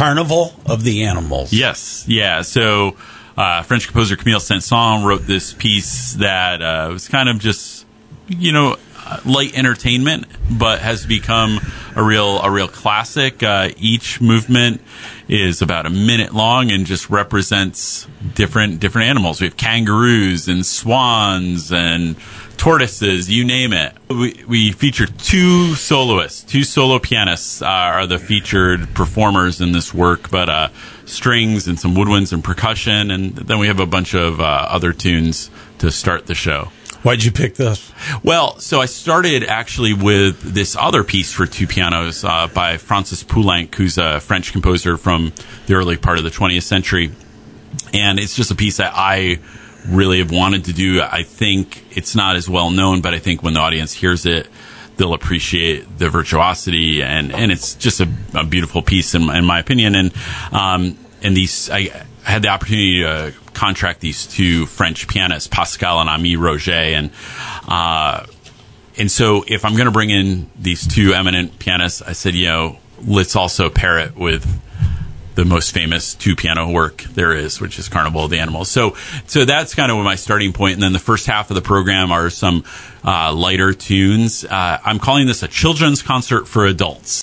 Carnival of the Animals. Yes, yeah. So French composer Camille Saint-Saëns wrote this piece that was kind of just, light entertainment, but has become a real classic. Each movement is about a minute long and just represents different animals. We have kangaroos and swans and tortoises, you name it. We feature two soloists, two solo pianists are the featured performers in this work, but strings and some woodwinds and percussion, and then we have a bunch of other tunes to start the show. Why'd you pick this? Well, so I started actually with this other piece for two pianos by Francis Poulenc, who's a French composer from the early part of the 20th century. And it's just a piece that I really have wanted to do. I think it's not as well known, but I think when the audience hears it, they'll appreciate the virtuosity. And it's just a beautiful piece in my opinion. And these, I had the opportunity to contract these two French pianists, Pascal and Ami Roger, and so if I'm going to bring in these two eminent pianists, I said, let's also pair it with the most famous two piano work there is, which is Carnival of the Animals. So that's kind of my starting point. And then the first half of the program are some lighter tunes. I'm calling this a children's concert for adults.